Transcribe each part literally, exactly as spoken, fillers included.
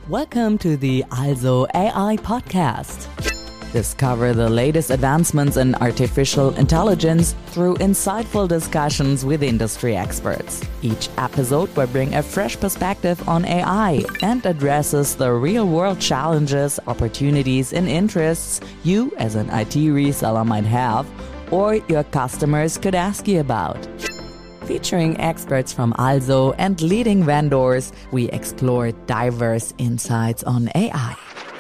Welcome to the Also A I podcast. Discover the latest advancements in artificial intelligence through insightful discussions with industry experts. Each episode will bring a fresh perspective on A I and addresses the real-world challenges, opportunities, and interests you as an I T reseller might have or your customers could ask you about. Featuring experts from Also and leading vendors, we explore diverse insights on A I.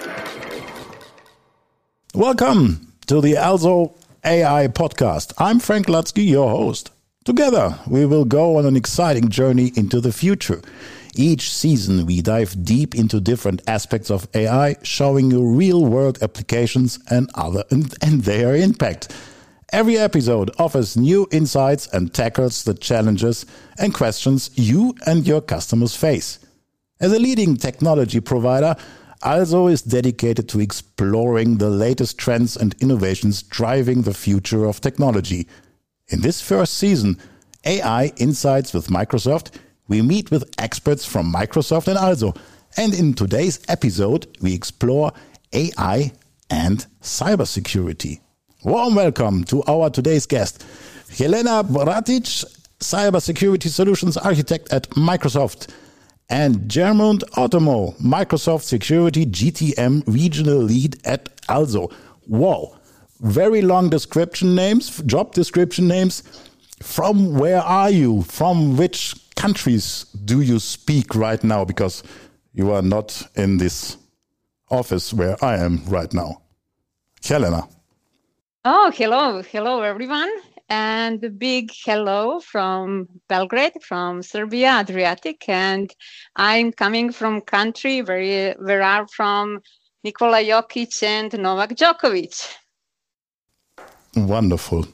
Welcome to the Also A I podcast. I'm Frank Lutzke, your host. Together, we will go on an exciting journey into the future. Each season, we dive deep into different aspects of A I, showing you real-world applications and other and, and their impact. Every episode offers new insights and tackles the challenges and questions you and your customers face. As a leading technology provider, Also is dedicated to exploring the latest trends and innovations driving the future of technology. In this first season, A I Insights with Microsoft, we meet with experts from Microsoft and Also. And in today's episode, we explore A I and cybersecurity. Warm welcome to our today's guest, Jelena Bratic, Cybersecurity Solutions Architect at Microsoft, and Gjermund Ottemo, Microsoft Security G T M Regional Lead at Also. Wow, very long description names, job description names. From where are you? From which countries do you speak right now? Because you are not in this office where I am right now. Jelena. Oh, hello. Hello, everyone. And a big hello from Belgrade, from Serbia, Adriatic. And I'm coming from country where, where are from Nikola Jokic and Novak Djokovic. Wonderful.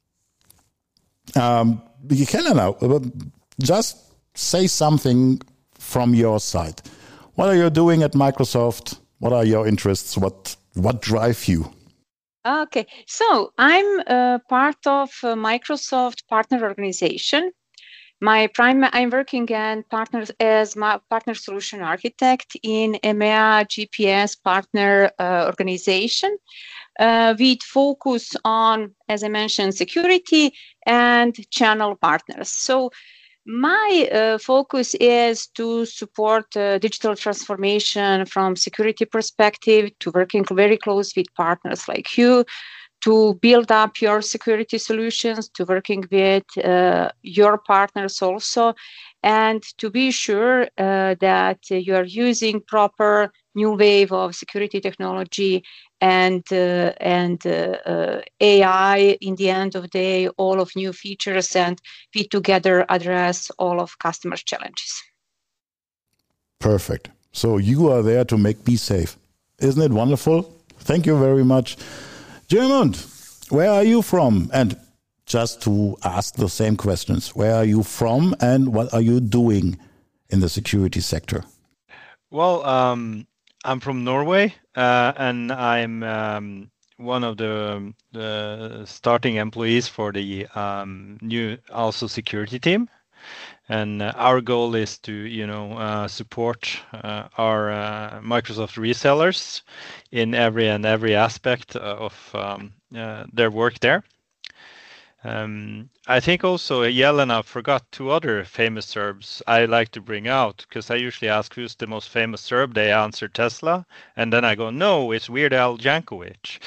Um, Jelena, just say something from your side. What are you doing at Microsoft? What are your interests? What, what drive you? Okay, so I'm a part of a Microsoft partner organization. My prime, I'm working and partners as my partner solution architect in E M E A G P S partner uh, organization. Uh, with focus on, as I mentioned, security and channel partners. So my uh, focus is to support uh, digital transformation from security perspective, to working very close with partners like you, to build up your security solutions, to working with uh, your partners also, and to be sure uh, that you are using proper new wave of security technology and uh, and uh, uh, A I in the end of the day, all of new features, and we together address all of customers' challenges. Perfect. So you are there to make me safe. Isn't it wonderful? Thank you very much. Gjermund, where are you from? And just to ask the same questions, where are you from and what are you doing in the security sector? Well, um, I'm from Norway, uh, and I'm um, one of the, the starting employees for the um, new Also security team. And uh, our goal is to, you know, uh, support uh, our uh, Microsoft resellers in every and every aspect of um, uh, their work there. Um, I think also Jelena forgot two other famous Serbs I like to bring out, because I usually ask who's the most famous Serb. They answer Tesla, and then I go, no, it's Weird Al Jankovic.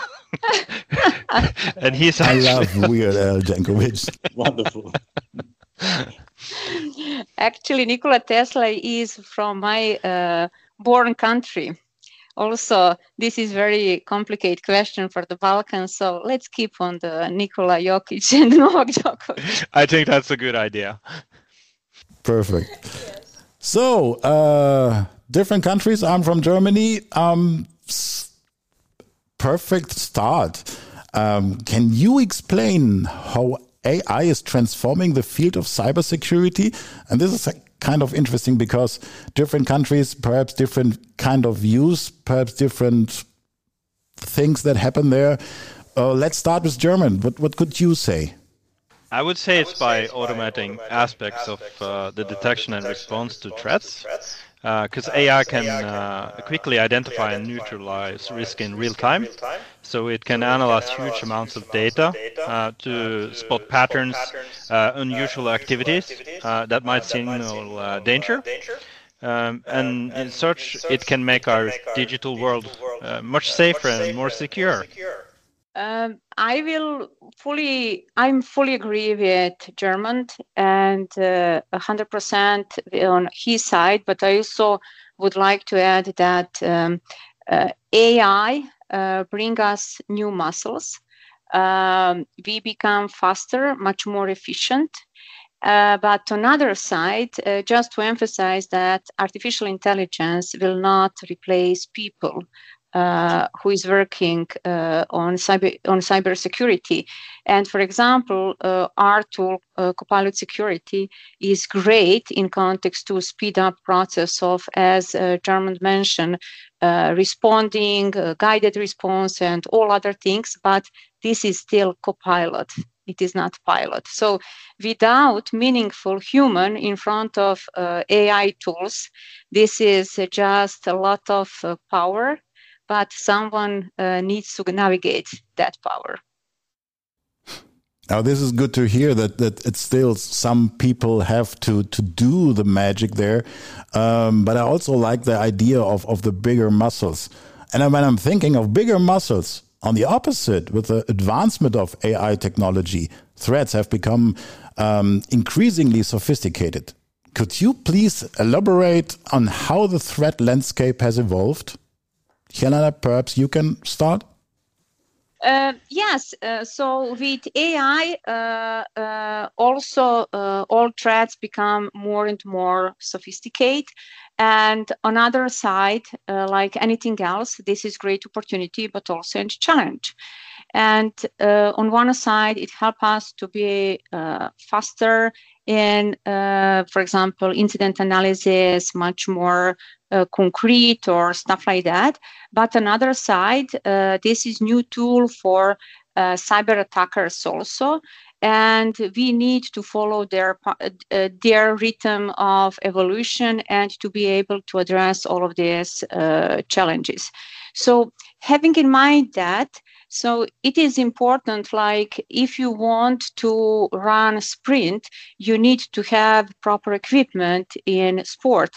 And he's I actually... love Weird Al Jankovic. Wonderful. Actually, Nikola Tesla is from my uh, born country. Also, this is very complicated question for the Balkans, so let's keep on the Nikola Jokic and Novak Djokovic. I think that's a good idea. Perfect. Yes. So, uh, different countries. I'm from Germany. Um, perfect start. Um, can you explain how A I is transforming the field of cybersecurity? And this is a kind of interesting because different countries, perhaps different kind of views, perhaps different things that happen there. Uh, let's start with Gjermund. What, what could you say? I would say it's by automating aspects of uh, the detection and response to threats. because uh, A I can uh, quickly identify and neutralize risk in real time. So it can analyze huge amounts of data uh, to spot patterns, uh, unusual activities uh, that might signal uh, danger. Um, and in such, it can make our digital world uh, much safer and more secure. Um, I will fully, I'm fully agree with Germund and uh, one hundred percent on his side, but I also would like to add that um, uh, A I uh, bring us new muscles. Um, we become faster, much more efficient. Uh, but on the other side, uh, just to emphasize that artificial intelligence will not replace people. Uh, who is working uh, on cyber on cybersecurity. And for example, uh, our tool, uh, Copilot Security, is great in context to speed up process of, as uh, Germund mentioned, uh, responding, uh, guided response, and all other things. But this is still Copilot. It is not pilot. So without meaningful human in front of uh, A I tools, this is just a lot of uh, power. But someone uh, needs to navigate that power. Now, this is good to hear that that it's still some people have to to do the magic there. Um, but I also like the idea of of the bigger muscles. And when I'm thinking of bigger muscles, on the opposite, with the advancement of A I technology, threats have become um, increasingly sophisticated. Could you please elaborate on how the threat landscape has evolved? Helena, perhaps you can start? Uh, yes, uh, so with A I, uh, uh, also uh, all threats become more and more sophisticated. And on the other side, uh, like anything else, this is great opportunity, but also a challenge. And uh, on one side, it helps us to be uh, faster in, uh, for example, incident analysis, much more uh, concrete or stuff like that. But on the other side, uh, this is new tool for uh, cyber attackers also. And we need to follow their uh, their rhythm of evolution and to be able to address all of these uh, challenges. So having in mind that, so it is important, like if you want to run a sprint, you need to have proper equipment in sport.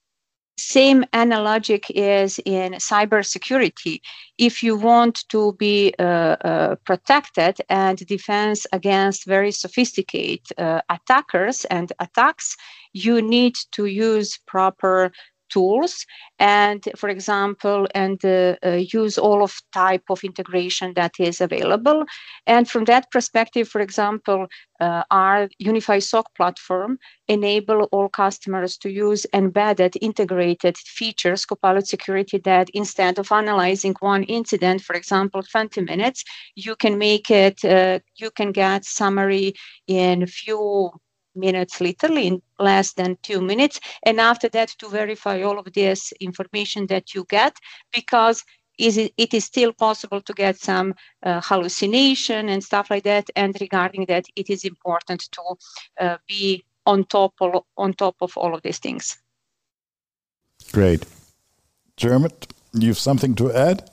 Same analogic is in cybersecurity. If you want to be uh, uh, protected and defense against very sophisticated uh, attackers and attacks, you need to use proper tools and, for example, and uh, uh, use all of type of integration that is available. And from that perspective, for example, uh, our Unified S O C platform enable all customers to use embedded integrated features, Copilot Security, that instead of analyzing one incident, for example, twenty minutes, you can make it, uh, you can get summary in few minutes, literally in less than two minutes. And after that, to verify all of this information that you get, because is it, it is still possible to get some uh, hallucination and stuff like that. And regarding that, it is important to uh, be on top of, on top of all of these things. Great. Germund, you have something to add?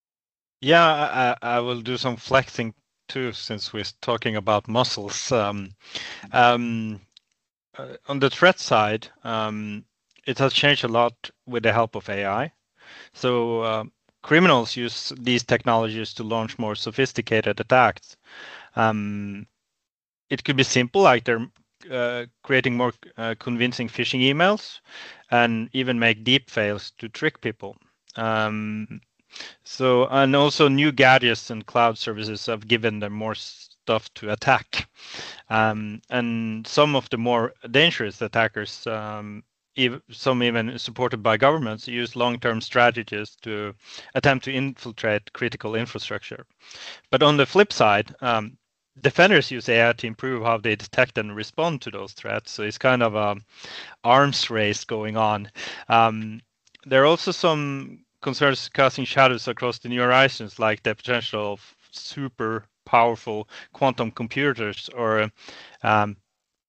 Yeah, I, I will do some flexing too, since we're talking about muscles. Um, um, uh, on the threat side, um, it has changed a lot with the help of A I. So uh, criminals use these technologies to launch more sophisticated attacks. Um, it could be simple, like they're uh, creating more uh, convincing phishing emails and even make deep fails to trick people. Um, So, and also new gadgets and cloud services have given them more stuff to attack. Um, and some of the more dangerous attackers, um, ev- some even supported by governments, use long-term strategies to attempt to infiltrate critical infrastructure. But on the flip side, um, defenders use A I to improve how they detect and respond to those threats. So it's kind of an arms race going on. Um, there are also some concerns casting shadows across the new horizons, like the potential of super powerful quantum computers or um,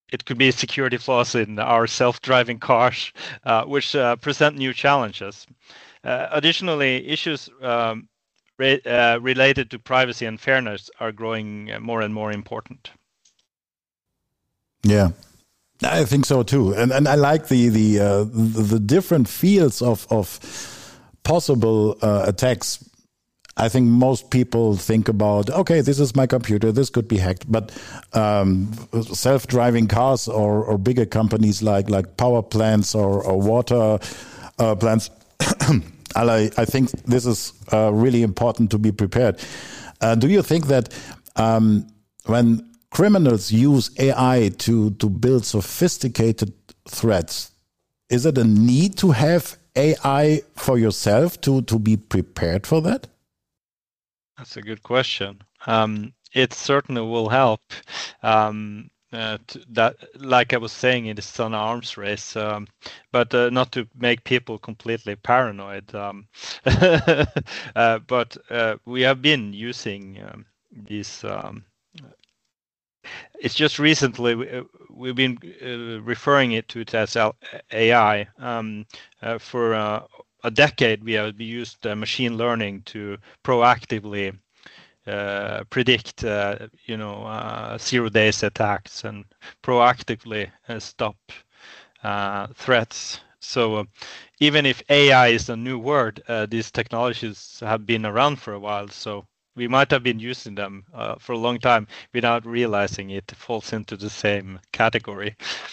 it could be security flaws in our self-driving cars, uh, which uh, present new challenges. Uh, additionally, issues um, re- uh, related to privacy and fairness are growing more and more important. Yeah, I think so too, and and I like the the uh, the, the different fields of of possible uh, attacks. I think most people think about, okay, this is my computer, this could be hacked. But um, self-driving cars or, or bigger companies like like power plants or, or water uh, plants, I, I think this is uh, really important to be prepared. Uh, do you think that um, when criminals use A I to, to build sophisticated threats, is it a need to have A I for yourself to, to be prepared for that? That's a good question. Um, it certainly will help. Um, uh, to that, like I was saying, it is an arms race, um, but uh, not to make people completely paranoid. Um, uh, but uh, we have been using um, these. Um, it's just recently we, uh, we've been uh, referring it to it as A I. Um, uh, for uh, a decade, we have used uh, machine learning to proactively uh, predict, uh, you know, uh, zero days attacks and proactively uh, stop uh, threats. So uh, even if A I is a new word, uh, these technologies have been around for a while. So we might have been using them uh, for a long time without realizing it falls into the same category.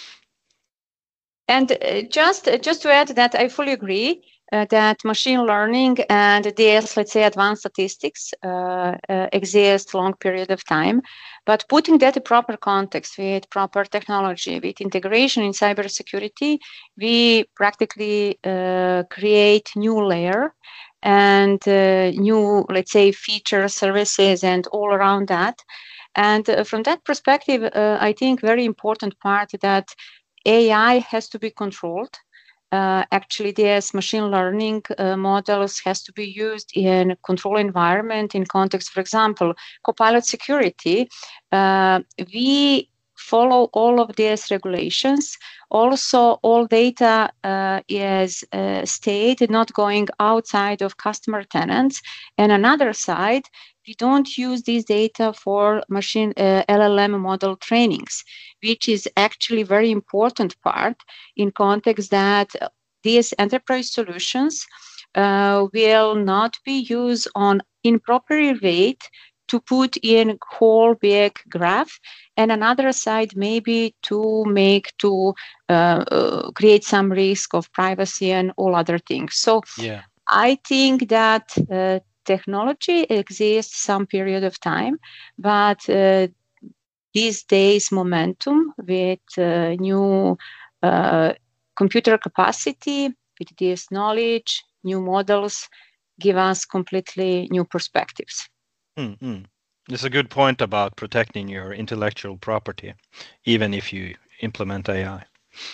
And uh, just just to add that, I fully agree uh, that machine learning and these, let's say, advanced statistics uh, uh, exist long period of time, but putting that in proper context with proper technology, with integration in cybersecurity, we practically uh, create new layer and uh, new, let's say, features, services, and all around that. And uh, from that perspective, uh, I think very important part that A I has to be controlled. Uh, actually, these machine learning uh, models has to be used in a control environment in context, for example, Copilot security. Uh, we follow all of these regulations. Also, all data uh, is uh, stayed, not going outside of customer tenants. And another side, we don't use this data for machine uh, L L M model trainings, which is actually very important part in context that these enterprise solutions uh, will not be used on inappropriate rate to put in whole big graph, and another side maybe to make to uh, uh, create some risk of privacy and all other things. So yeah, I think that uh, technology exists some period of time, but uh, these days momentum with uh, new uh, computer capacity, with this knowledge, new models give us completely new perspectives. mm-hmm. It's a good point about protecting your intellectual property, even if you implement A I.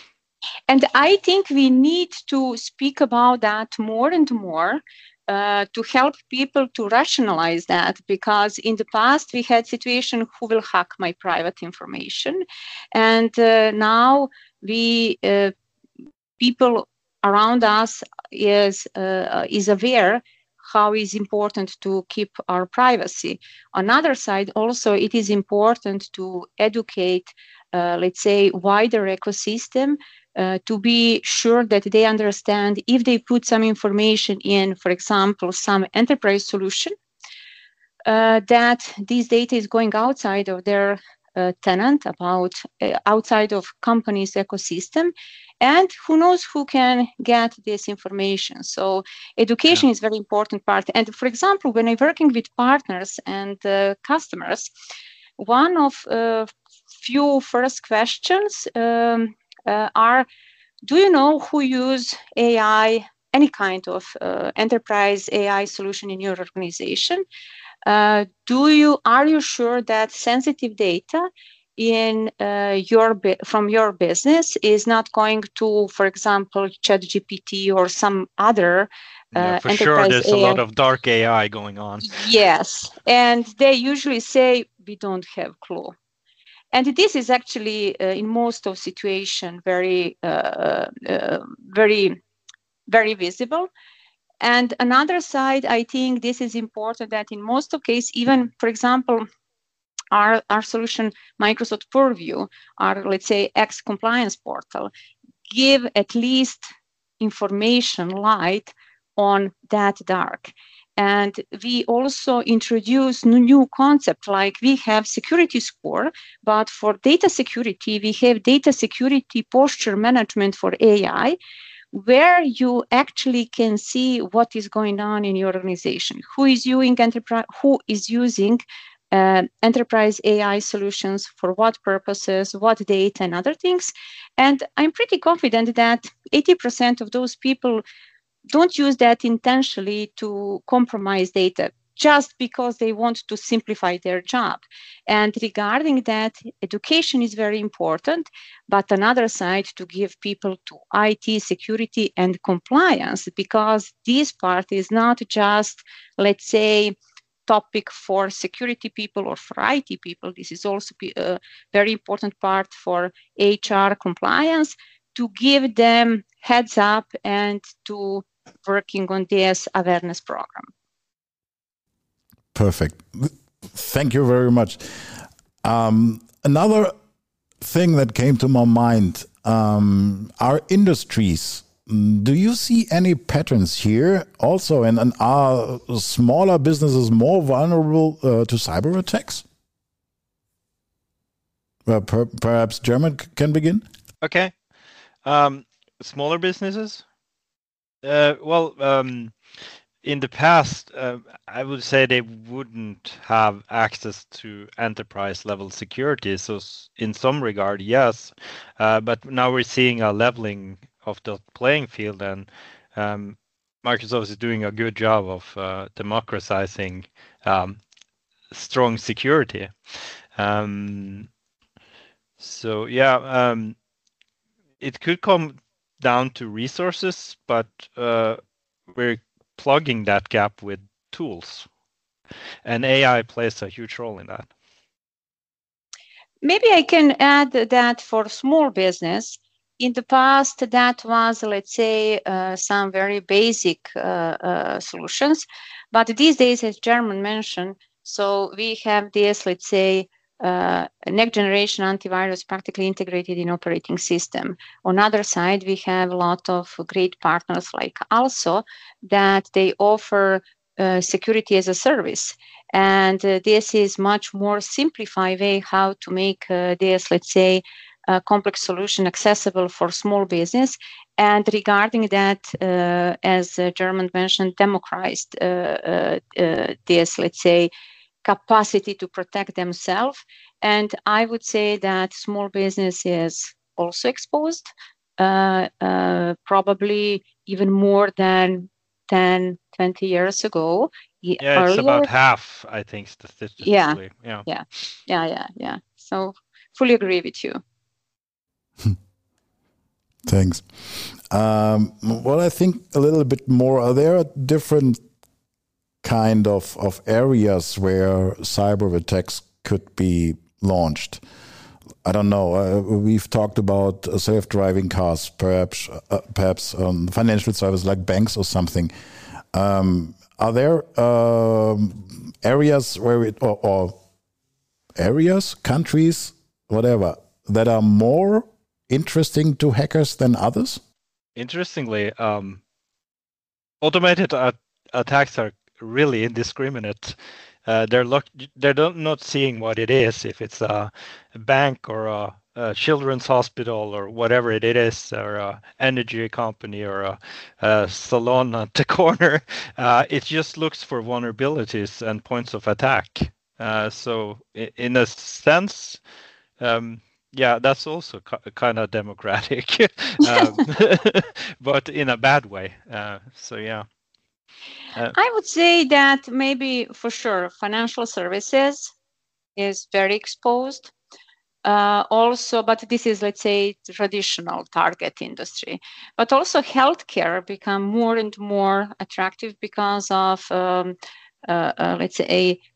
And I think we need to speak about that more and more uh, to help people to rationalize that, because in the past we had situation who will hack my private information, and uh, now we uh, people around us is uh, is aware how is important to keep our privacy. On the other side, also it is important to educate, uh, let's say, wider ecosystem uh, to be sure that they understand if they put some information in, for example, some enterprise solution, uh, that this data is going outside of their uh, tenant, about uh, outside of company's ecosystem, and who knows who can get this information. So education yeah. is very important part. And for example, when I'm working with partners and uh, customers, one of uh, few first questions um, uh, are, do you know who use A I, any kind of uh, enterprise A I solution in your organization? Uh, do you are you sure that sensitive data in uh, your from your business is not going to, for example, ChatGPT or some other uh, yeah, for enterprise sure there's A I? A lot of dark A I going on. Yes, and they usually say we don't have clue. And this is actually, uh, in most of situation, very, uh, uh, very, very visible. And another side, I think this is important that in most of cases, even, for example, our, our solution, Microsoft Purview, our, let's say, X compliance portal, give at least information light on that dark. And we also introduce new concept, like we have security score, but for data security, we have data security posture management for A I, where you actually can see what is going on in your organization, who is using enterprise, who is using uh, enterprise A I solutions for what purposes, what data, and other things. And I'm pretty confident that eighty percent of those people don't use that intentionally to compromise data, just because they want to simplify their job. And regarding that, education is very important, but another side to give people to I T security and compliance, because this part is not just, let's say, topic for security people or for I T people. This is also a very important part for H R compliance, to give them heads up and to working on this awareness program. Perfect. Thank you very much. Um, another thing that came to my mind, um, our industries. Do you see any patterns here also? And, and are smaller businesses more vulnerable uh, to cyber attacks? Well, per, perhaps German can begin. Okay. Um, smaller businesses? Uh, well, um, in the past, uh, I would say they wouldn't have access to enterprise level security. So in some regard, yes. Uh, but now we're seeing a leveling of the playing field, and um, Microsoft is doing a good job of uh, democratizing um, strong security. Um, so yeah, um, it could come down to resources, but uh, we're plugging that gap with tools, and A I plays a huge role in that. Maybe I can add that for small business, in the past, that was, let's say, uh, some very basic uh, uh, solutions. But these days, as German mentioned, so we have this, let's say, uh, next generation antivirus practically integrated in operating system. On the other side, we have a lot of great partners like also that they offer uh, security as a service. And uh, this is much more simplified way how to make uh, this, let's say, a complex solution accessible for small business. And regarding that, uh, as uh, German mentioned, democratized uh, uh, uh, this, let's say, capacity to protect themselves. And I would say that small business is also exposed, uh, uh, probably even more than ten, twenty years ago. Yeah, it's Earlier, about half, I think, statistically. Yeah, yeah, yeah, yeah, yeah, yeah. So fully agree with you. Thanks. Um, well, I think a little bit more. Are there different kind of, of areas where cyber attacks could be launched? I don't know. Uh, we've talked about uh, self-driving cars, perhaps, uh, perhaps um, financial services like banks or something. Um, are there um, areas where it, or, or areas, countries, whatever, that are more interesting to hackers than others? Interestingly, um, automated at attacks are really indiscriminate. Uh, they're look, they're not seeing what it is, if it's a bank or a, a children's hospital or whatever it is, or a energy company or a, a salon at the corner. Uh, it just looks for vulnerabilities and points of attack. Uh, so in a sense, um, yeah, that's also kind of democratic, um, but in a bad way. Uh, so yeah. Uh, I would say that maybe for sure financial services is very exposed. Uh, also, but this is, let's say, traditional target industry. But also healthcare become more and more attractive because of, um, uh, uh, let's say,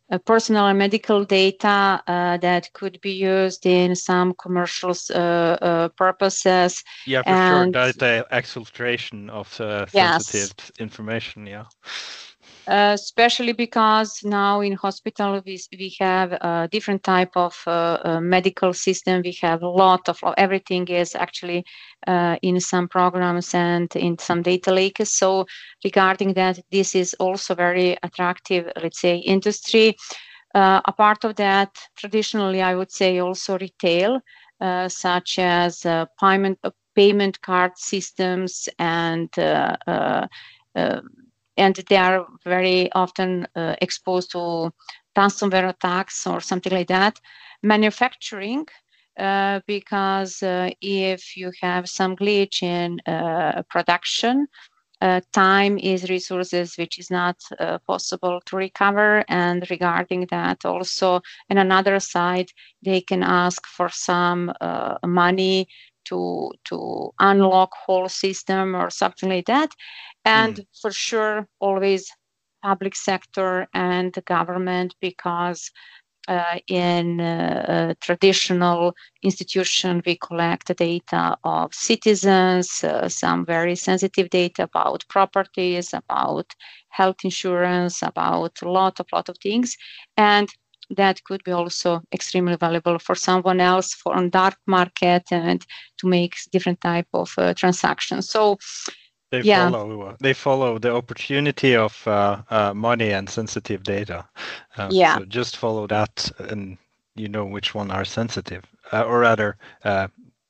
uh, personal and medical data uh, that could be used in some commercial uh, uh, purposes. Yeah, for and sure. Data exfiltration of uh, yes, sensitive information. Yeah. Uh, especially because now in hospital we, we have a different type of uh, uh, medical system. We have a lot of everything is actually uh, in some programs and in some data lakes. So regarding that, this is also very attractive, let's say, industry. Uh, a part of that, traditionally, I would say also retail, uh, such as uh, payment uh, payment card systems and uh, uh, uh, and they are very often uh, exposed to ransomware attacks or something like that. Manufacturing, uh, because uh, if you have some glitch in uh, production, uh, time is resources which is not uh, possible to recover. And regarding that also, on another side, they can ask for some uh, money to to unlock whole system or something like that. And mm. for sure, always public sector and the government, because uh, in uh, a traditional institution, we collect the data of citizens, uh, some very sensitive data about properties, about health insurance, about a lot, a lot of things. And that could be also extremely valuable for someone else for on dark market and to make different type of uh, transactions. So They yeah. follow. They follow the opportunity of uh, uh, money and sensitive data. Uh, yeah. So just follow that, and you know which one are sensitive, uh, or rather, uh,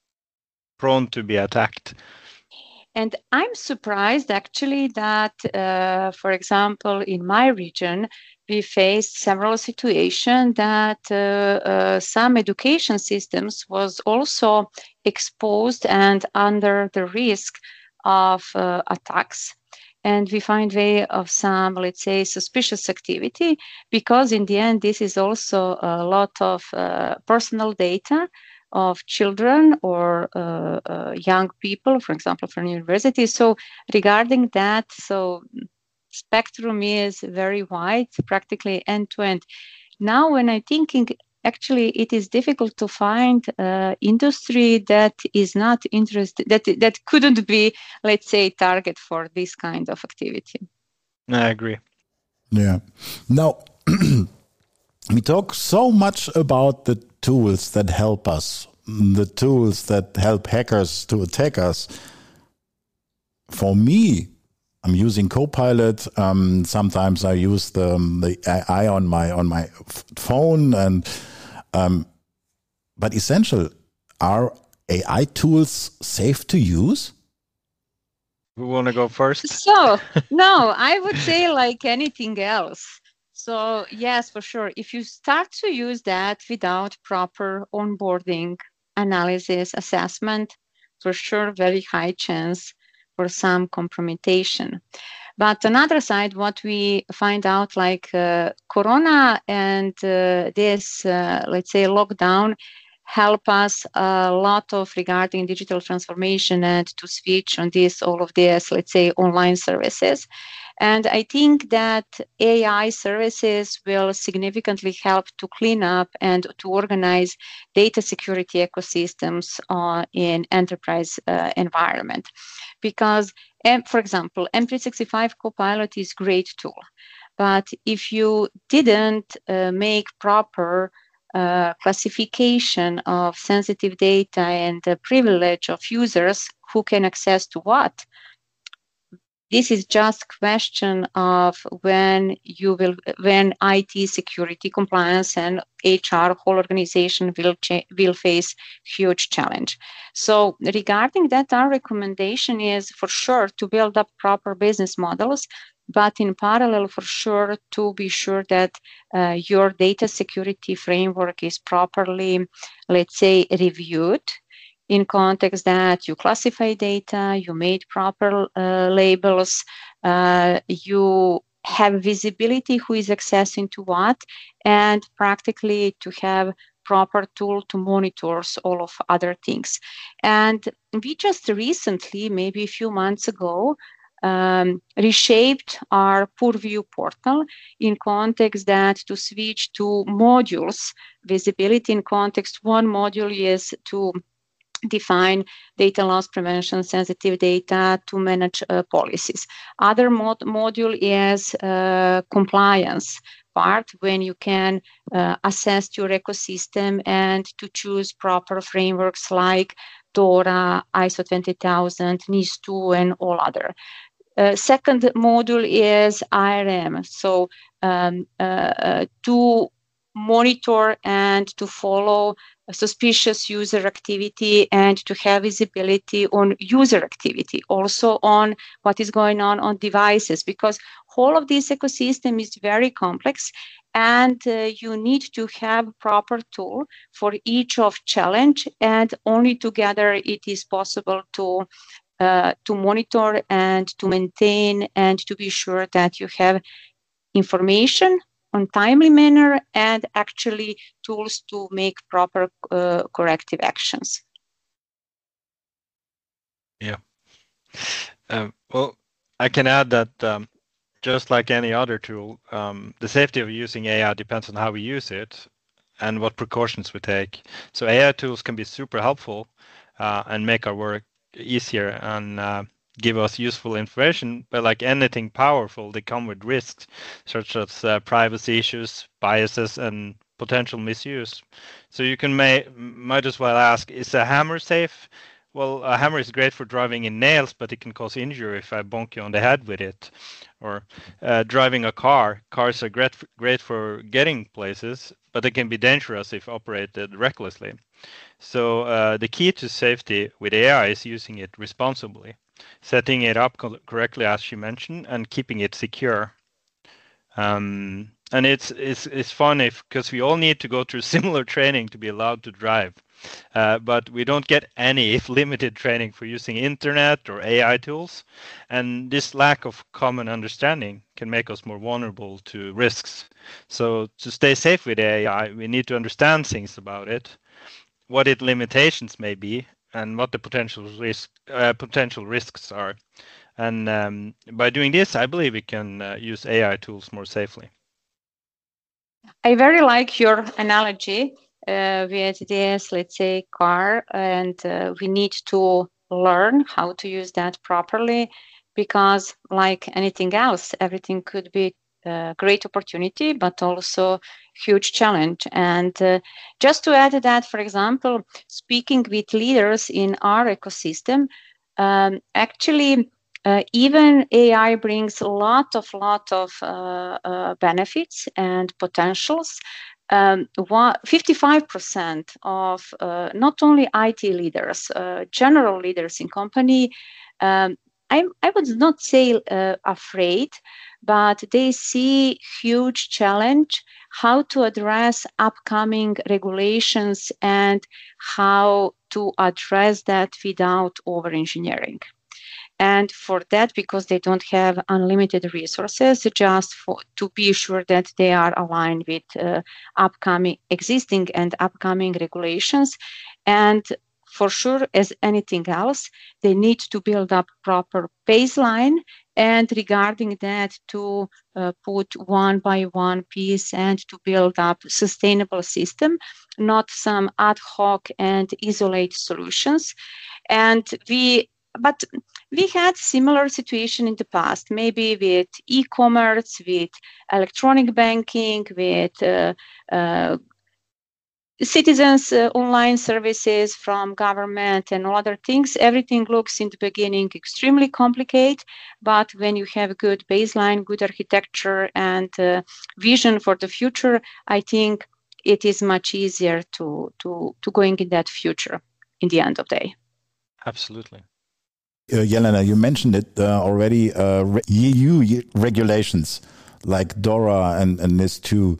prone to be attacked. And I'm surprised actually that, uh, for example, in my region, we faced several situations that uh, uh, some education systems was also exposed and under the risk of uh, attacks. And we find way of some, let's say, suspicious activity, because in the end, this is also a lot of uh, personal data of children or uh, uh, young people, for example, from university. So regarding that, so spectrum is very wide, practically end to end. Now, when I'm thinking, actually, it is difficult to find uh, industry that is not interested, that that couldn't be, let's say, target for this kind of activity. I agree. Yeah. Now, we talk so much about the tools that help us, the tools that help hackers to attack us. For me, I'm using Copilot. Um, sometimes I use the, the A I on my on my phone, and um, but essential, are A I tools safe to use? Who want to go first? So no, I would say like anything else. So yes, for sure. If you start to use that without proper onboarding, analysis, assessment, for sure, very high chance for some compromission. But another side, what we find out, like uh, Corona and uh, this, uh, let's say, lockdown, help us a lot of regarding digital transformation and to switch on this, all of this, let's say, online services. And I think that A I services will significantly help to clean up and to organize data security ecosystems uh, in enterprise uh, environment. Because, um, for example, M three sixty-five Copilot is a great tool. But if you didn't uh, make proper uh, classification of sensitive data and the privilege of users who can access to what, this is just question of when you will, when I T security compliance and H R whole organization will cha- will face huge challenge. So regarding that, our recommendation is for sure to build up proper business models, but in parallel, for sure, to be sure that uh, your data security framework is properly, let's say, reviewed in context that you classify data, you made proper uh, labels, uh, you have visibility who is accessing to what, and practically to have proper tool to monitor all of other things. And we just recently, maybe a few months ago, um, reshaped our Purview portal in context that to switch to modules, visibility in context, one module is to define data loss prevention, sensitive data to manage uh, policies. Other mod- module is uh, compliance part, when you can uh, assess your ecosystem and to choose proper frameworks like DORA, I S O twenty thousand, NIS two, and all other. Uh, second module is I R M. So um, uh, uh, to monitor and to follow suspicious user activity and to have visibility on user activity, also on what is going on on devices, because whole of this ecosystem is very complex, and uh, you need to have proper tool for each of challenge, and only together it is possible to uh, to monitor and to maintain and to be sure that you have information on timely manner and actually tools to make proper uh, corrective actions. Yeah. Um, well, I can add that um, just like any other tool, um, the safety of using A I depends on how we use it and what precautions we take. So A I tools can be super helpful uh, and make our work easier and uh, give us useful information, but like anything powerful, they come with risks, such as uh, privacy issues, biases, and potential misuse. So you can may might as well ask, is a hammer safe? Well, a hammer is great for driving in nails, but it can cause injury if I bonk you on the head with it. Or uh, driving a car. Cars are great for, great for getting places, but they can be dangerous if operated recklessly. So uh, the key to safety with A I is using it responsibly, setting it up co- correctly, as you mentioned, and keeping it secure. Um, and it's it's it's funny because we all need to go through similar training to be allowed to drive, uh, but we don't get any, if limited, training for using internet or A I tools. And this lack of common understanding can make us more vulnerable to risks. So to stay safe with A I, we need to understand things about it, what its limitations may be, and what the potential risk uh, potential risks are. And um, by doing this, I believe we can uh, use A I tools more safely. I very like your analogy uh, with this, let's say, car, and uh, we need to learn how to use that properly, because like anything else, everything could be a great opportunity, but also huge challenge. And uh, just to add to that, for example, speaking with leaders in our ecosystem, um, actually, Uh, even A I brings a lot of lot of uh, uh, benefits and potentials. Um, one, fifty-five percent of uh, not only I T leaders, uh, general leaders in company, um, I, I would not say uh, afraid, but they see huge challenge how to address upcoming regulations and how to address that without over-engineering. And for that, because they don't have unlimited resources, just for to be sure that they are aligned with uh, upcoming, existing and upcoming regulations. And for sure, as anything else, they need to build up proper baseline. And regarding that, to uh, put one by one piece and to build up sustainable system, not some ad hoc and isolate solutions. And we But we had similar situation in the past, maybe with e-commerce, with electronic banking, with uh, uh, citizens' uh, online services from government and other things. Everything looks in the beginning extremely complicated, but when you have good baseline, good architecture, and uh, vision for the future, I think it is much easier to to to going in that future in the end of the day. Absolutely. Uh, Jelena, you mentioned it uh, already, uh, E U regulations like DORA and, and NIS two.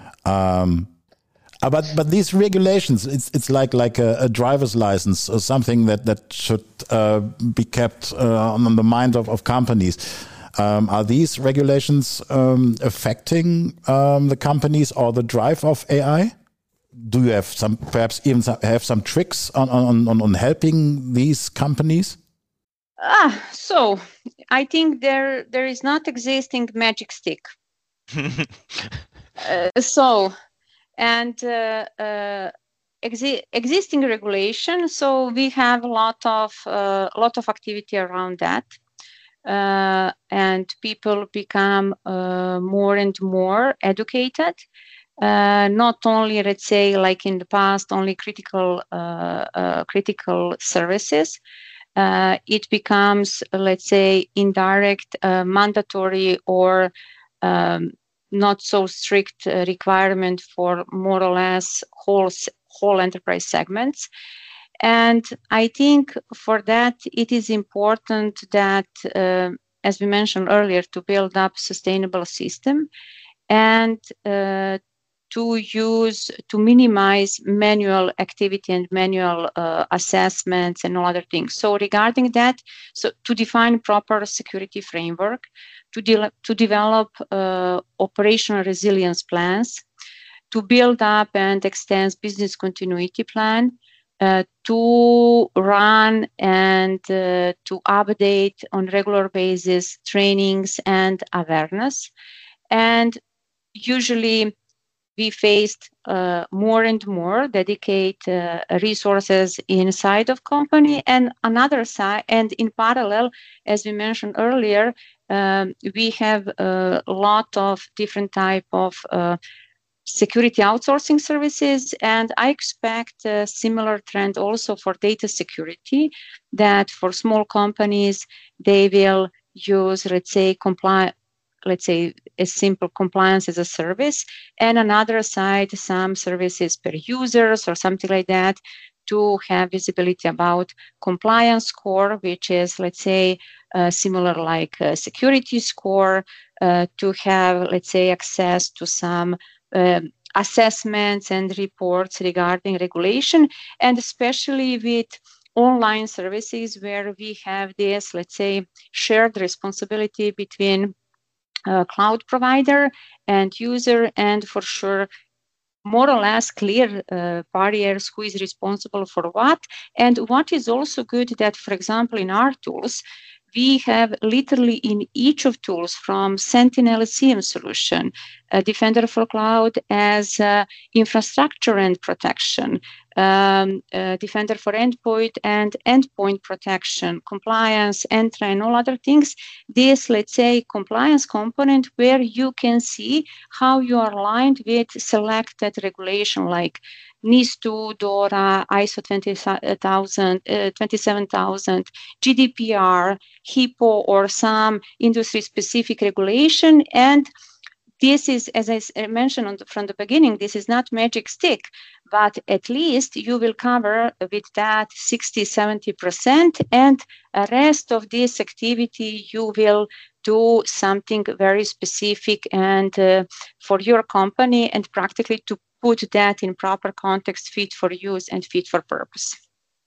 Um, uh, but but these regulations, it's it's like like a, a driver's license or something that, that should uh, be kept uh, on the mind of, of companies. Um, are these regulations um, affecting um, the companies or the drive of A I? Do you have some, perhaps even some, have some tricks on, on, on, on helping these companies? Ah, so I think there there is not existing magic stick. uh, so, and uh, uh, exi- existing regulation. So we have a lot of uh, lot of activity around that, uh, and people become uh, more and more educated. Uh, not only, let's say, like in the past, only critical uh, uh, critical services. Uh, it becomes, let's say, indirect, uh, mandatory, or um, not so strict uh, requirement for more or less whole whole enterprise segments. And I think for that, it is important that, uh, as we mentioned earlier, to build up sustainable system and uh, to use, to minimize manual activity and manual uh, assessments and all other things. So regarding that, so to define proper security framework, to, de- to develop uh, operational resilience plans, to build up and extend business continuity plan, uh, to run and uh, to update on regular basis trainings and awareness. And usually we faced uh, more and more dedicate uh, resources inside of company, and another side, and in parallel, as we mentioned earlier, um, we have a lot of different type of uh, security outsourcing services, and I expect a similar trend also for data security, that for small companies, they will use, let's say, comply, let's say, a simple compliance as a service, and another side, some services per users or something like that, to have visibility about compliance score, which is, let's say, uh, similar like a security score, uh, to have, let's say, access to some um, assessments and reports regarding regulation, and especially with online services where we have this, let's say, shared responsibility between uh, cloud provider and user, and for sure more or less clear uh, barriers, who is responsible for what. And what is also good that, for example, in our tools, we have literally in each of tools, from Sentinel C M solution, uh, Defender for Cloud as uh, infrastructure and protection, um, uh, Defender for Endpoint and endpoint protection, compliance, Entra, and all other things. This, let's say, compliance component where you can see how you are aligned with selected regulation like NIS2, DORA, I S O twenty thousand, uh, twenty-seven thousand, G D P R, HIPPO, or some industry-specific regulation. And this is, as I mentioned on the, from the beginning, this is not magic stick, but at least you will cover with that sixty, seventy percent, and the rest of this activity you will do something very specific and uh, for your company, and practically to put that in proper context, fit for use and fit for purpose.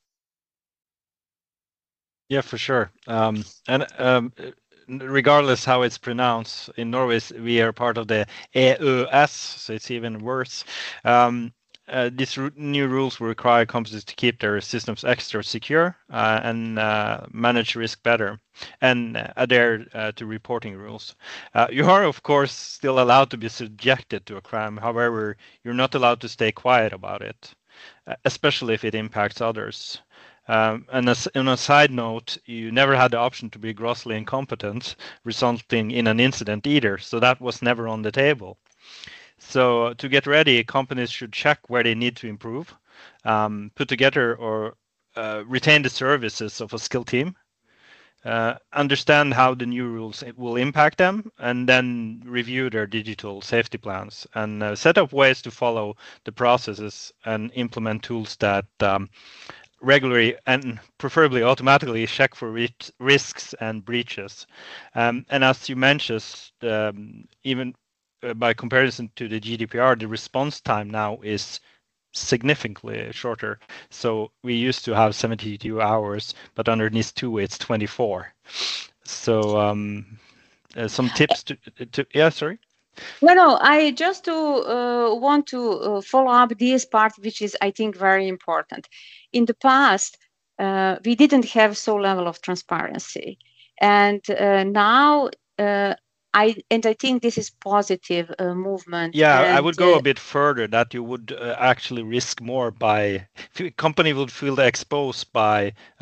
Yeah, for sure. Um, and um, regardless how it's pronounced, in Norway we are part of the E U S, so it's even worse. Um, uh, these r- new rules will require companies to keep their systems extra secure uh, and uh, manage risk better, and adhere uh, to reporting rules. Uh, you are, of course, still allowed to be subjected to a crime. However, you're not allowed to stay quiet about it, uh, especially if it impacts others. Um, and as, on a side note, you never had the option to be grossly incompetent, resulting in an incident either. So that was never on the table. So uh, to get ready, companies should check where they need to improve, um, put together or uh, retain the services of a skilled team, uh, understand how the new rules will impact them, and then review their digital safety plans and uh, set up ways to follow the processes and implement tools that um, regularly and preferably automatically check for ri- risks and breaches. Um, and as you mentioned, um, even uh, by comparison to the G D P R, the response time now is significantly shorter. So we used to have seventy-two hours, but under NIS two it's twenty-four. So um, uh, some tips to, to yeah, sorry. No, no, I just to uh, want to uh, follow up this part, which is, I think, very important. In the past, uh, we didn't have so level of transparency. And uh, now, uh, I and I think this is positive uh, movement. Yeah, and, I would go uh, a bit further, that you would uh, actually risk more by, if a company would feel exposed by uh,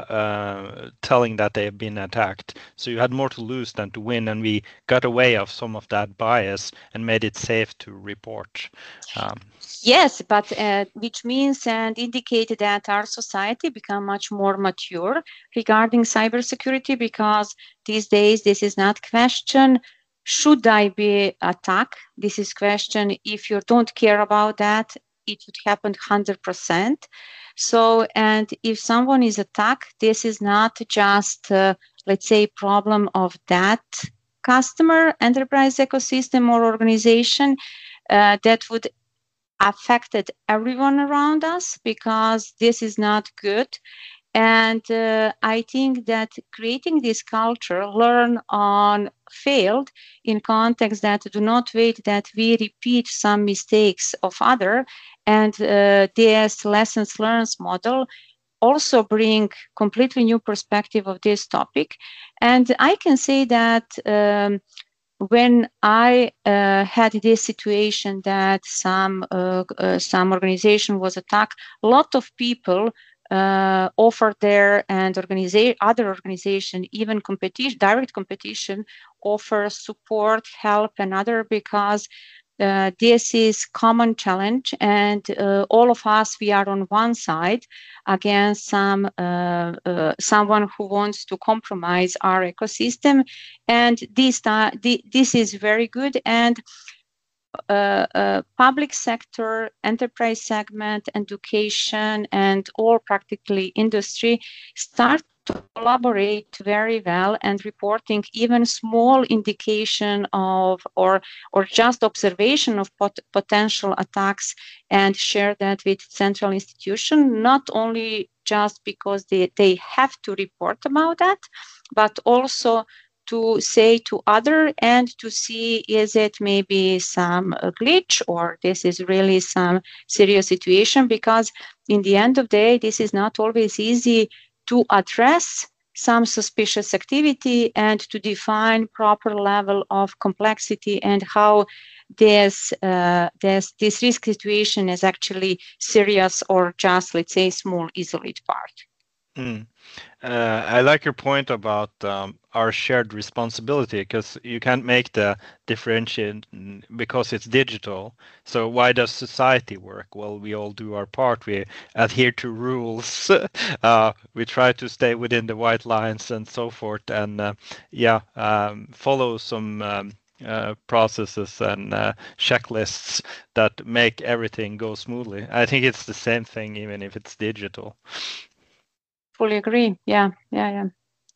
uh, telling that they have been attacked. So you had more to lose than to win, and we got away of some of that bias and made it safe to report. Um, Yes, but uh, which means and indicated that our society become much more mature regarding cybersecurity, because these days this is not question, should I be attacked? This is question, if you don't care about that, it would happen one hundred percent. So, and if someone is attacked, this is not just, uh, let's say, problem of that customer, enterprise ecosystem or organization, uh, that would affected everyone around us, because this is not good. And uh, I think that creating this culture, learn on failed in context, that do not wait that we repeat some mistakes of other, and uh, this lessons learned model also bring completely new perspective of this topic. And I can say that um, when I uh, had this situation that some uh, uh, some organization was attacked, a lot of people uh, offered their and organiza- other organization, even competition, direct competition, offer support, help, and other, because uh, this is common challenge, and uh, all of us, we are on one side against some uh, uh, someone who wants to compromise our ecosystem, and this uh, this is very good. And uh, uh, public sector, enterprise segment, education, and all practically industry start to collaborate very well, and reporting even small indication of or or just observation of pot- potential attacks, and share that with central institution, not only just because they, they have to report about that, but also to say to other, and to see, is it maybe some uh, glitch, or this is really some serious situation, because in the end of the day, this is not always easy to address some suspicious activity and to define proper level of complexity, and how this uh, this this risk situation is actually serious or just, let's say, small isolated part. Mm. Uh, I like your point about um, our shared responsibility, because you can't make the differentiation because it's digital. So why does society work? Well, we all do our part. We adhere to rules. uh, we try to stay within the white lines and so forth. And uh, yeah, um, follow some um, uh, processes and uh, checklists that make everything go smoothly. I think it's the same thing, even if it's digital. Fully agree. Yeah, yeah, yeah.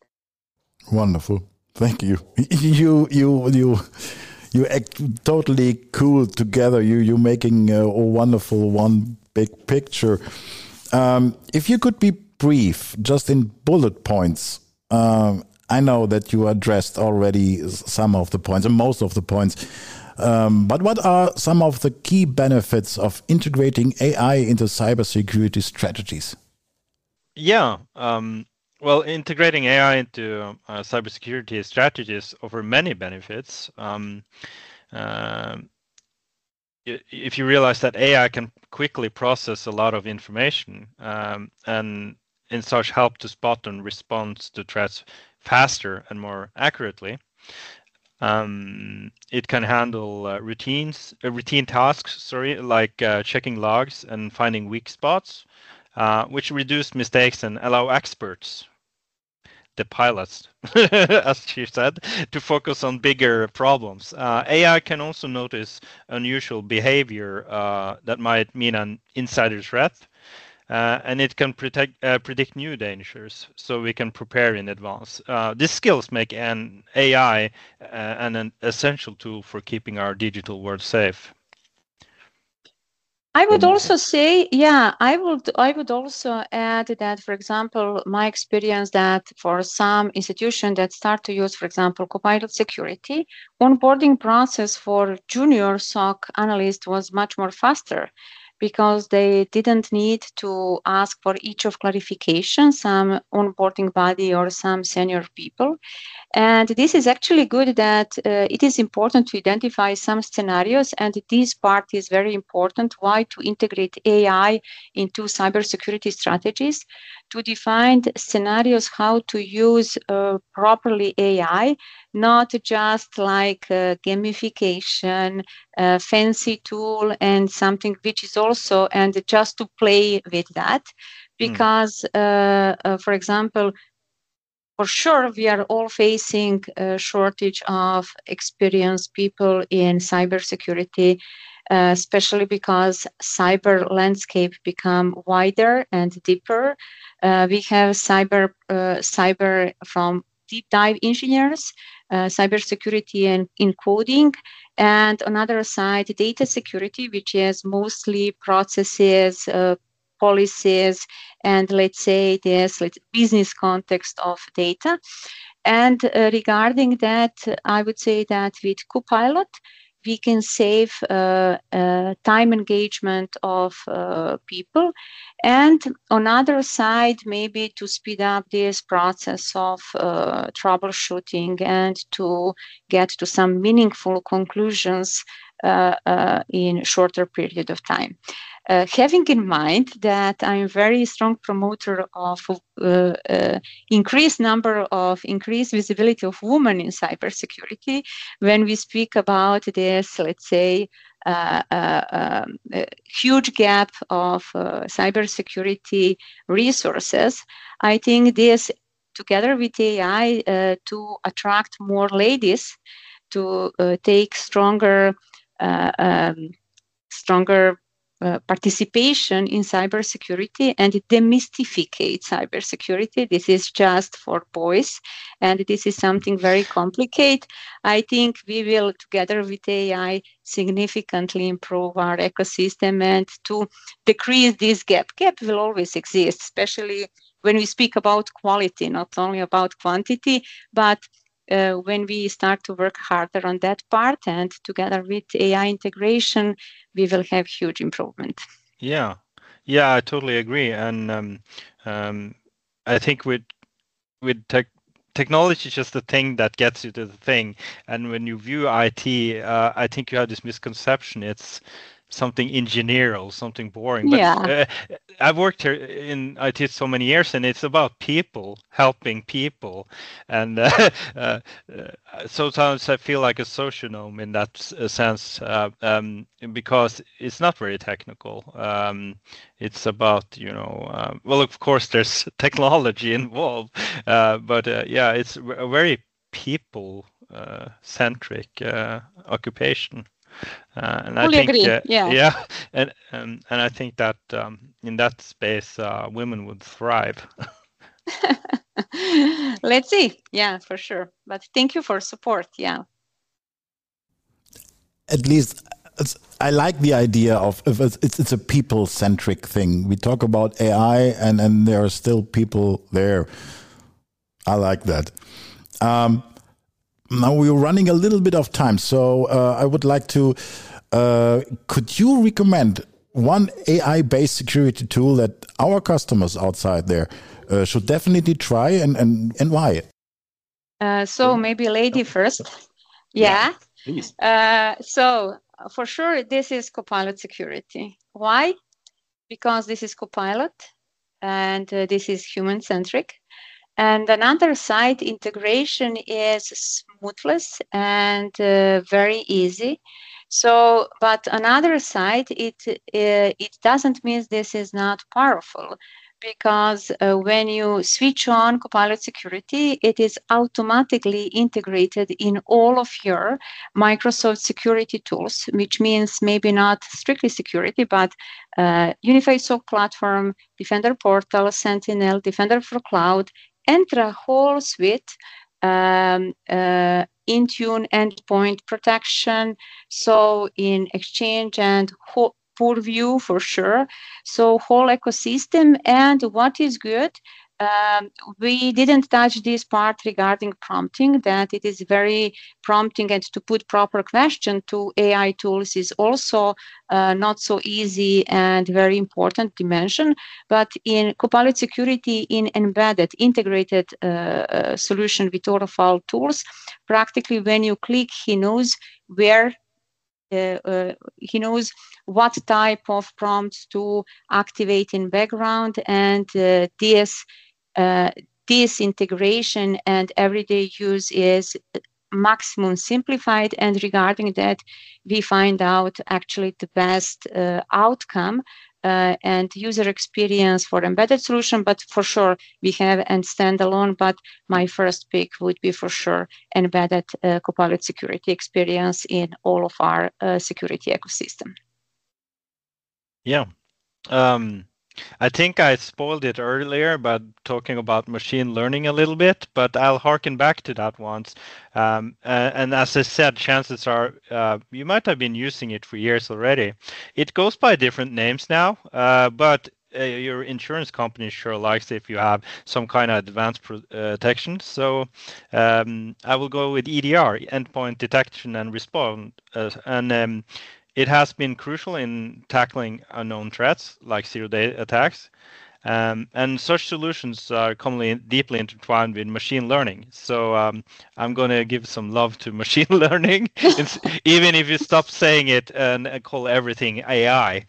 Wonderful. Thank you. You, you, you, you act totally cool together. You, you making a, a wonderful one big picture. Um, if you could be brief, just in bullet points. Um, I know that you addressed already some of the points and most of the points. Um, but what are some of the key benefits of integrating A I into cybersecurity strategies? Yeah, um, well, integrating A I into uh, cybersecurity strategies offer many benefits. Um, uh, if you realize that A I can quickly process a lot of information um, and in such help to spot and respond to threats faster and more accurately. Um, it can handle uh, routines, uh, routine tasks, sorry, like uh, checking logs and finding weak spots. Uh, which reduce mistakes and allow experts, the pilots, as she said, to focus on bigger problems. Uh, A I can also notice unusual behavior uh, that might mean an insider threat, uh, and it can protect, uh, predict new dangers, so we can prepare in advance. Uh, these skills make an A I uh, an, an essential tool for keeping our digital world safe. I would also say, yeah, I would I would also add that, for example, my experience that for some institutions that start to use, for example, Copilot Security, onboarding process for junior S O C analyst was much more faster, because they didn't need to ask for each of clarification, some onboarding body or some senior people. And this is actually good that uh, it is important to identify some scenarios, and this part is very important. Why to integrate A I into cybersecurity strategies, to define scenarios how to use uh, properly A I, not just like uh, gamification, uh, fancy tool, and something which is also, and just to play with that. Because, mm. uh, uh, for example, for sure, we are all facing a shortage of experienced people in cybersecurity, uh, especially because cyber landscape become wider and deeper. Uh, we have cyber uh, cyber from deep dive engineers, uh, cybersecurity and encoding, and on the other side, data security, which is mostly processes, uh, policies, and let's say this let's, business context of data. And uh, regarding that, I would say that with Copilot, we can save uh, uh, time engagement of uh, people. And on the other side, maybe to speed up this process of uh, troubleshooting and to get to some meaningful conclusions uh, uh, in shorter period of time. Uh, having in mind that I'm a very strong promoter of uh, uh, increased number of increased visibility of women in cybersecurity, when we speak about this, let's say, uh, uh, um, a huge gap of uh, cybersecurity resources, I think this, together with A I, uh, to attract more ladies to uh, take stronger, uh, um, stronger Uh, participation in cybersecurity and demystify cybersecurity. This is just for boys, and this is something very complicated. I think we will, together with A I, significantly improve our ecosystem and to decrease this gap. Gap will always exist, especially when we speak about quality, not only about quantity, but Uh, when we start to work harder on that part, and together with A I integration, we will have huge improvement. Yeah, yeah, I totally agree. And um, um, I think with with tech, technology is just the thing that gets you to the thing. And when you view I T, uh, I think you have this misconception. It's something engineering, something boring. But yeah. uh, I've worked here in I T so many years, and it's about people, helping people. And uh, uh, uh, sometimes I feel like a socionome in that sense, uh, um, because it's not very technical. Um, it's about, you know, uh, well, of course, there's technology involved, uh, but uh, yeah, it's a very people-centric uh, uh, occupation. Uh, and Fully I think, agree. uh, yeah, yeah, and um, and I think that um, in that space, uh, women would thrive. Let's see. Yeah, for sure. But thank you for support. Yeah. At least I like the idea of if it's, it's, it's a people-centric thing. We talk about A I, and and there are still people there. I like that. Um, Now we're running a little bit of time, so uh, I would like to, uh, could you recommend one A I-based security tool that our customers outside there uh, should definitely try, and, and, and why? Uh, so maybe lady first. Yeah. yeah uh, so for sure, this is Copilot Security. Why? Because this is Copilot, and uh, this is human-centric. And another side, integration is smoothless and uh, very easy. So, but another side, it uh, it doesn't mean this is not powerful, because uh, when you switch on Copilot Security, it is automatically integrated in all of your Microsoft security tools, which means maybe not strictly security, but uh, Unified S O C Platform, Defender Portal, Sentinel, Defender for Cloud, and the whole suite, um, uh, Intune endpoint protection, so in Exchange and whole, Purview for sure. So whole ecosystem. And what is good, Um, we didn't touch this part regarding prompting, that it is very prompting, and to put proper question to A I tools is also uh, not so easy and very important dimension. But in Copilot Security, in embedded, integrated uh, uh, solution with all of our tools, practically when you click, he knows where Uh, uh, he knows what type of prompts to activate in background, and uh, this uh, this integration and everyday use is maximum simplified. And regarding that, we find out actually the best uh, outcome uh, and user experience for embedded solution. But for sure, we have and standalone. But my first pick would be for sure embedded uh, Copilot security experience in all of our uh, security ecosystem. Yeah. Um, I think I spoiled it earlier by talking about machine learning a little bit, but I'll harken back to that once. Um, and, and as I said, chances are uh, you might have been using it for years already. It goes by different names now, uh, but uh, your insurance company sure likes if you have some kind of advanced protection. So um, I will go with E D R, endpoint detection and response. Uh, and um, It has been crucial in tackling unknown threats like zero-day attacks, um, and such solutions are commonly deeply intertwined with machine learning. So um, I'm going to give some love to machine learning, even if you stop saying it and call everything A I.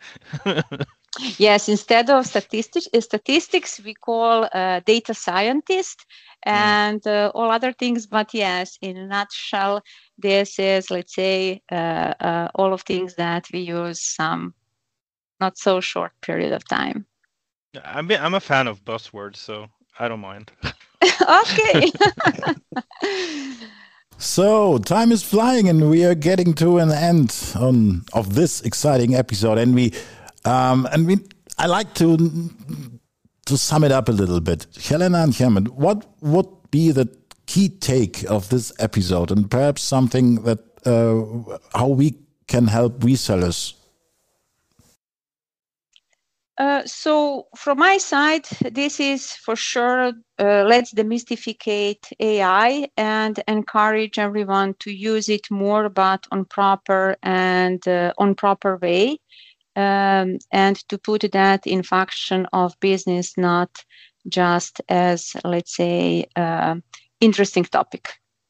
Yes, instead of statistics, statistics we call uh, data scientist and uh, all other things. But yes, in a nutshell, this is, let's say, uh, uh, all of things that we use some not so short period of time. I'm I'm a fan of buzzwords, so I don't mind. Okay. So time is flying, and we are getting to an end on of this exciting episode, and we. Um, and we, I like to to sum it up a little bit. Helena and Herman, what would be the key take of this episode, and perhaps something that uh, how we can help resellers? Uh, so from my side, this is for sure, uh, let's demystify A I and encourage everyone to use it more, but on proper and uh, on proper way. Um, and to put that in function of business, not just as, let's say, uh, interesting topic.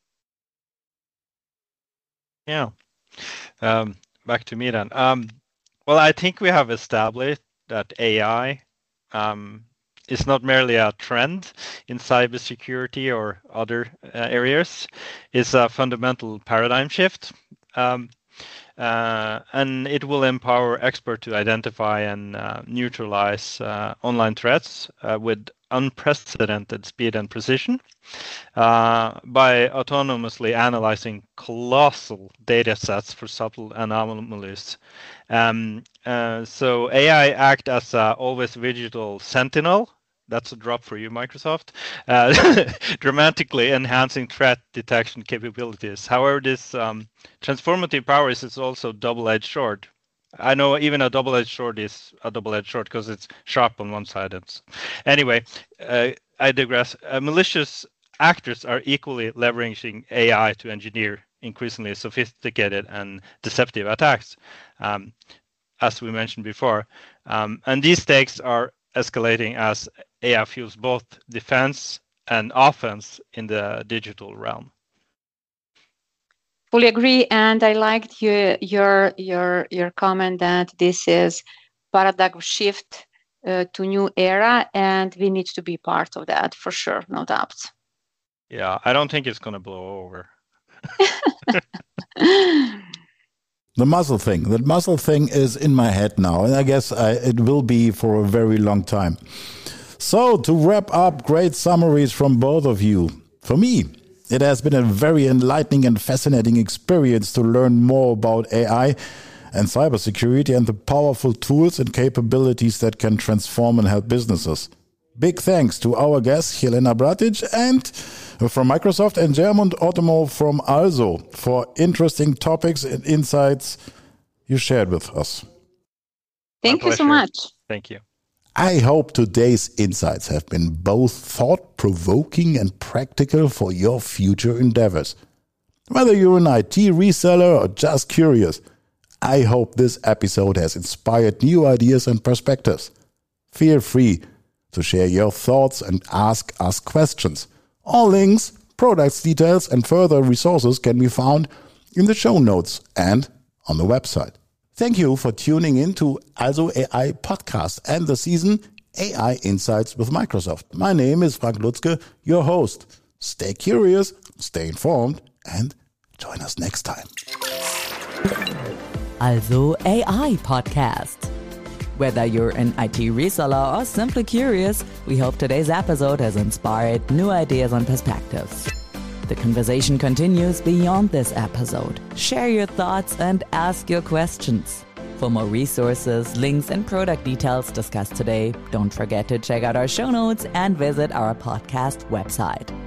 Yeah. Um, back to me then. Um, well, I think we have established that A I um, is not merely a trend in cybersecurity or other uh, areas. It's a fundamental paradigm shift. Um, Uh, and it will empower experts to identify and uh, neutralize uh, online threats uh, with unprecedented speed and precision uh, by autonomously analyzing colossal data sets for subtle anomalies. Um, uh, so A I act as a always digital sentinel. That's a drop for you, Microsoft, uh, dramatically enhancing threat detection capabilities. However, this um, transformative power is also double-edged sword. I know even a double-edged sword is a double-edged sword because it's sharp on one side. And anyway, uh, I digress. Uh, malicious actors are equally leveraging A I to engineer increasingly sophisticated and deceptive attacks, um, as we mentioned before. Um, and these stakes are escalating as A I fuels both defense and offense in the digital realm. Fully agree, and I liked your your your your comment that this is paradigm shift uh, to new era, and we need to be part of that for sure, no doubt. Yeah, I don't think it's going to blow over. The muzzle thing. That muzzle thing is in my head now, and I guess I, it will be for a very long time. So, to wrap up, great summaries from both of you. For me, it has been a very enlightening and fascinating experience to learn more about A I and cybersecurity and the powerful tools and capabilities that can transform and help businesses. Big thanks to our guests, Helena Bratic and from Microsoft and Germund Otomo from Also for interesting topics and insights you shared with us. Thank you so much. Thank you. I hope today's insights have been both thought-provoking and practical for your future endeavors. Whether you're an I T reseller or just curious, I hope this episode has inspired new ideas and perspectives. Feel free to share your thoughts and ask us questions. All links, products details and further resources can be found in the show notes and on the website. Thank you for tuning in to Also A I Podcast and the season A I Insights with Microsoft. My name is Frank Lutzke, your host. Stay curious, stay informed, and join us next time. Also A I Podcast. Whether you're an I T reseller or simply curious, we hope today's episode has inspired new ideas and perspectives. The conversation continues beyond this episode. Share your thoughts and ask your questions. For more resources, links, and product details discussed today, don't forget to check out our show notes and visit our podcast website.